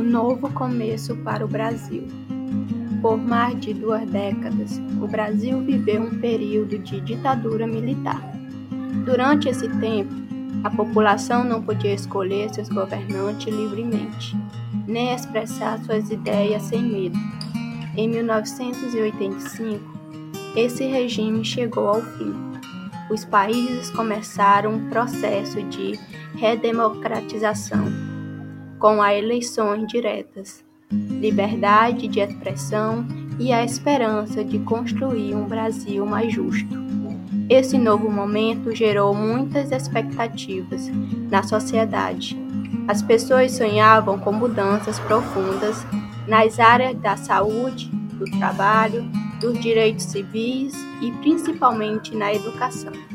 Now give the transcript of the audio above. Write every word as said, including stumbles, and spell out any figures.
novo começo para o Brasil. Por mais de duas décadas, o Brasil viveu um período de ditadura militar. Durante esse tempo, a população não podia escolher seus governantes livremente, nem expressar suas ideias sem medo. Em mil novecentos e oitenta e cinco, esse regime chegou ao fim. Os países começaram um processo de redemocratização, com as eleições diretas, liberdade de expressão e a esperança de construir um Brasil mais justo. Esse novo momento gerou muitas expectativas na sociedade. As pessoas sonhavam com mudanças profundas nas áreas da saúde, do trabalho, dos direitos civis e principalmente na educação.